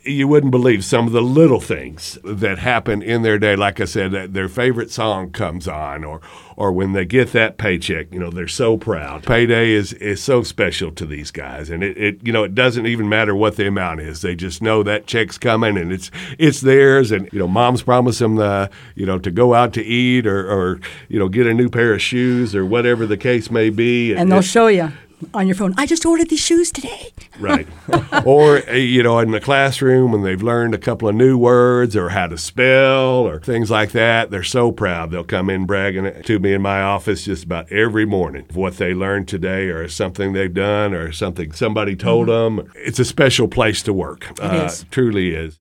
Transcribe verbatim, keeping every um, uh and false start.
You wouldn't believe some of the little things that happen in their day. Like I said, that their favorite song comes on, or or when they get that paycheck, you know, they're so proud. Payday is, is so special to these guys, and it, it you know it doesn't even matter what the amount is. They just know that check's coming and it's it's theirs. And you know, moms promise them the you know to go out to eat or or you know get a new pair of shoes or whatever the case may be. And they'll it, show you on your phone, I just ordered these shoes today. Right. Or, you know, in the classroom when they've learned a couple of new words or how to spell or things like that, they're so proud. They'll come in bragging to me in my office just about every morning of what they learned today or something they've done or something somebody told mm-hmm. them. It's a special place to work. It uh, is. Truly is.